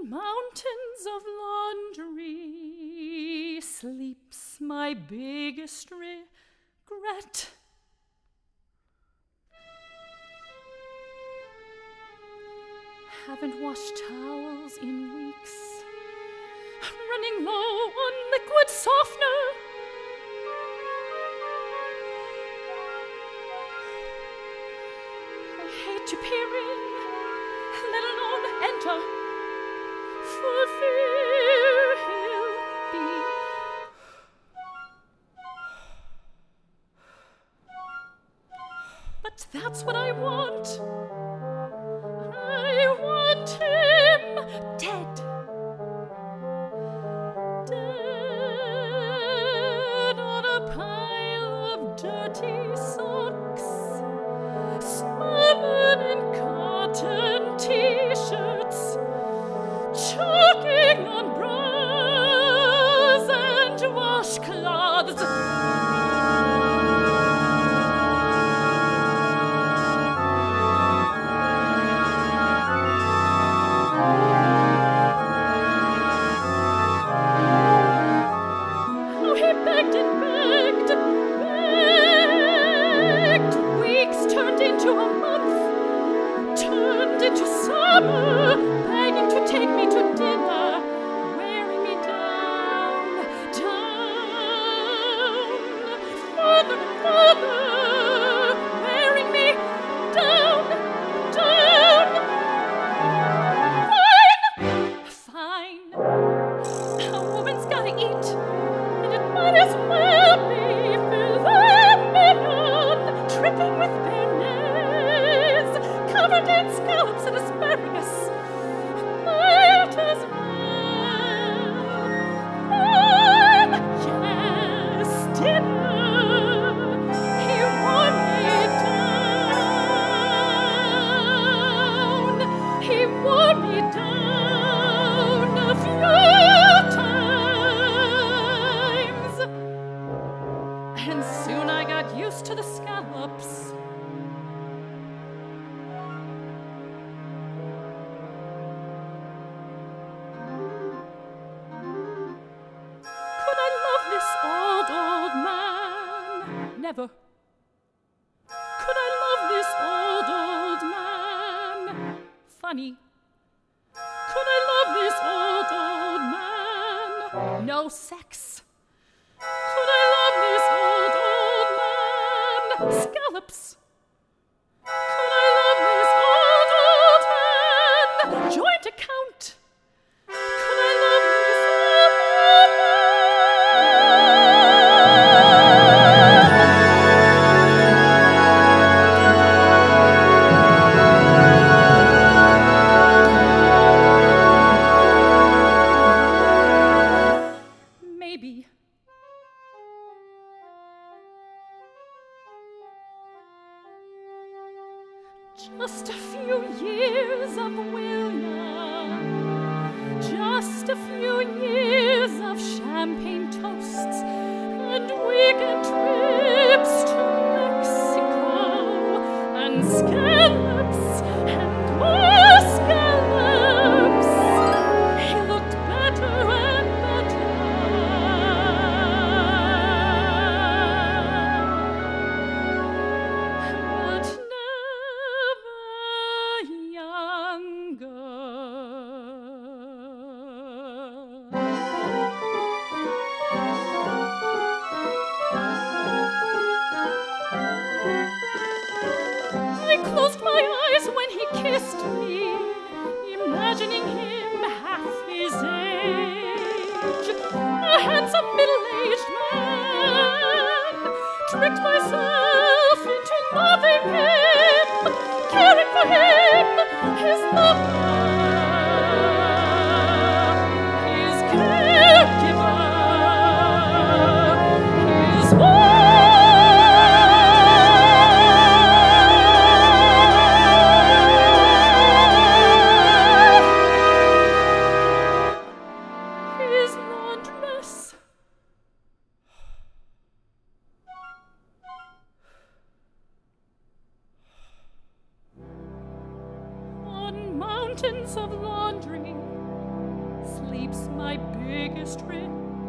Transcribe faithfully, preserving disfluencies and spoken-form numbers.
mountains of laundry sleeps my biggest regret. Haven't washed towels in weeks, running low on liquid softener. I hate to peer in, let alone enter, for fear he'll be. But that's what I want. I want him dead. Dead on a pile of dirty socks, smothered in cotton t-shirts, choking on bras and washcloths. Begging to take me to dinner, wearing me down, down, further and further, wearing me down, down. Fine, fine, a woman's gotta eat, and it might as well be filet mignon, dripping with béarnaise, covered in scallops and asparagus. Might as well. Fine, yes, dinner. He wore me down. He wore me down a few times. And soon I got used to the scallops. Old, old man, never. Could I love this old, old man? Funny. Could I love this old, old man? No sex. Could I love this old, old man? Scallops. Could I love this old, old man? Joint account. Could I love this old, old man? Just a few years of William, just a few years of champagne toasts and weekend trips to Mexico, and scallops and more scallops. He looked better and better. But I closed my eyes when he kissed me, imagining him half his age, a handsome middle-aged man. Tricked myself into loving him, caring for him, his lover, his caregiver, his wife. Mountains sleeps my biggest regret.